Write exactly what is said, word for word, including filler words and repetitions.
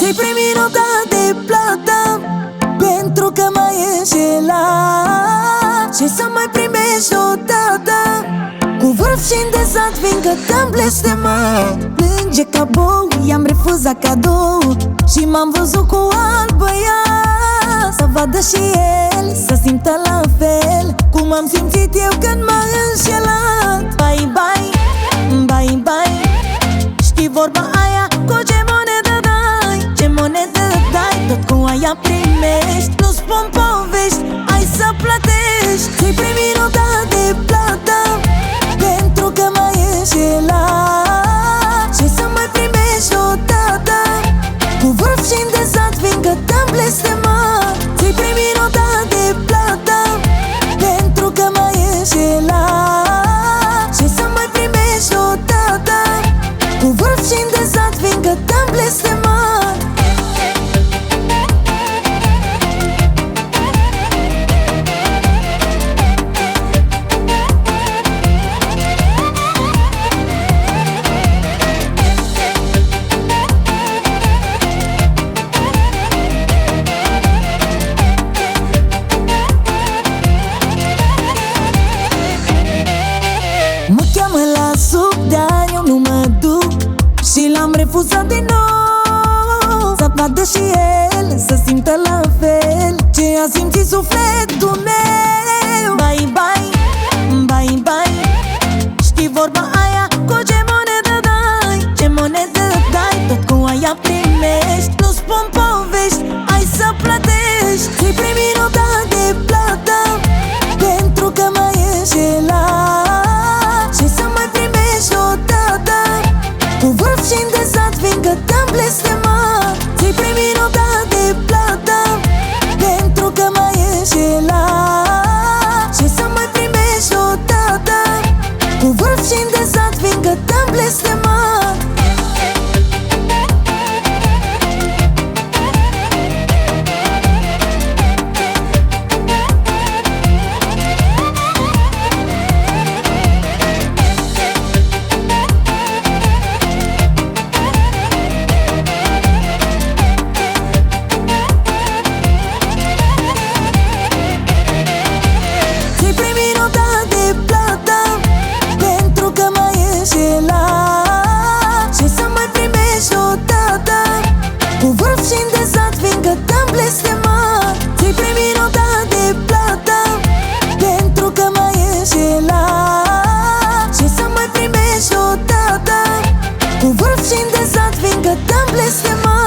Ți-ai primit nota de plată pentru că m-ai înșelat. Ce să mai primești odată cu vârf și îndesat, fiindcă te-am blestemat. Plânge ca bou, i-am refuzat cadou și m-am văzut cu alt băiat. Să vadă și el, să simtă la fel cum am simțit eu când m-a înșelat. Bye, bye, bye, bye. Știi vorba aia, cu ce monedă dai, ce monedă dai, tot cu aia primești. Nu spun povești, ai să plătești. Ți-ai primit nota de plată pentru că m-ai înșelat. Ce să mai primești odată cu vârf și îndesat, fiindcă te-am blestemat. Ți-ai primit nota de plată pentru că m-ai înșelat. Ce să mai primești odată cu vârf și îndesat, fiindcă te-am blestemat. Mă cheamă la sub, dar eu nu mă duc și l-am refuzat din nou. Să vadă și el, să simtă la fel ce a simțit sufletul meu. Bye, bye, bye, bye. Știi vorba aia, cu ce monedă dai, ce monedă dai, tot cu aia primești. Nu spun povești, ai să plătești. Ți-ai primit nota de plată pentru că m-ai înșelat. Ce să mai primești odată cu vârf și îndesat, fiindcă te-am blestemat. Ți-ai primit nota de plată pentru că m-ai înșelat. Ce să mai primești odată cu vârf și îndesat, fiindcă te-am blestemat. Ți-ai primit nota de plată pentru că m-ai înșelat. Ce să mai primești odată cu vârf și îndesat, fiindcă te-am blestemat. Ți-ai primit nota de plată pentru că m-ai înșelat. Ce să mai primești odată cu vârf și îndesat, fiindcă te-am blestemat.